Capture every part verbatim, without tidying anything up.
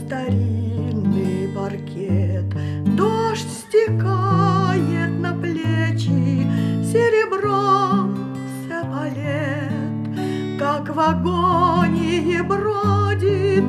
старинный паркет. Дождь стекает на плечи серебром с эполет, как в агонии бродит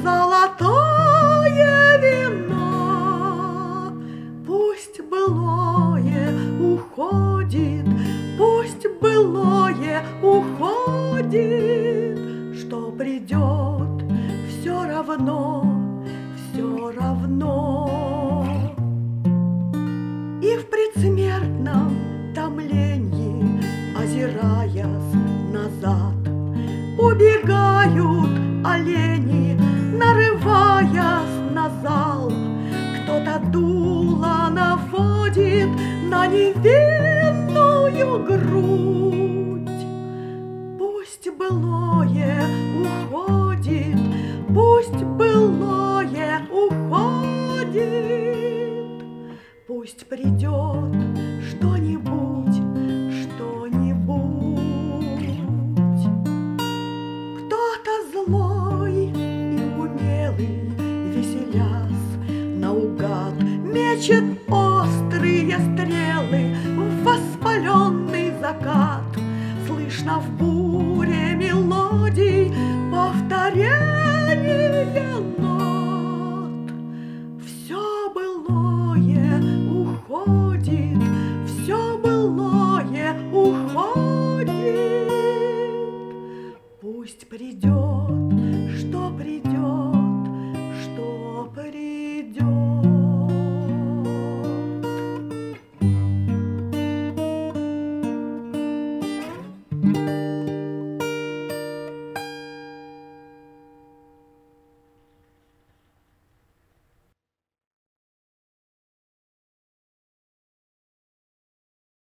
золотое вино. Пусть былое уходит, пусть былое уходит, что придет, все равно, все равно. И в предсмертном томлении, озираясь назад, убегают олени, нарываясь на зал. Кто-то дуло наводит на невинную грудь. Пусть былое уходит, пусть былое уходит, пусть придет что-нибудь, что-нибудь. Кто-то злой и умелый, веселясь наугад, мечет он